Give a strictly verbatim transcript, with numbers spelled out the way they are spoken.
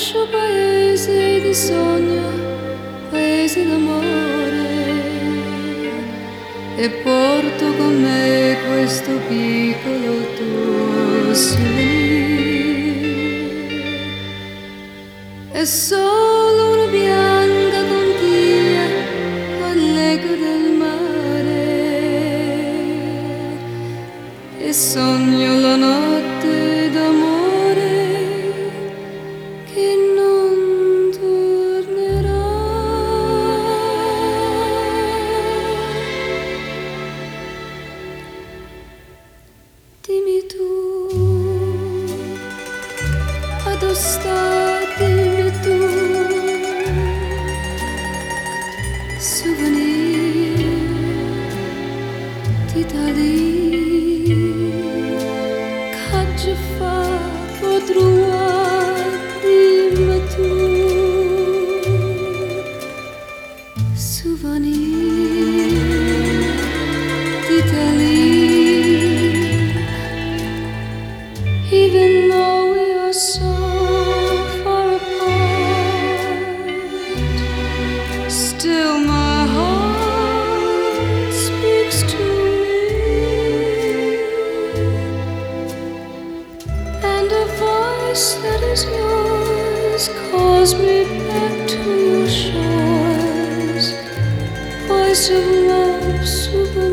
lascio paesi di sogno, paesi d'amore, e porto con me questo piccolo tuo souvenir. È solo una bianca conchiglia all'eco del mare, e sogno la notte d'amore che non tornerà. Dimmi tu, addo sta, dimmi tu, souvenir d'Italie. Che fa potrò, dimmi tu, souvenir d'Italie. Even though we are so far apart, still my heart speaks to me, and a voice that is yours calls me back to your shores. Voice of love, super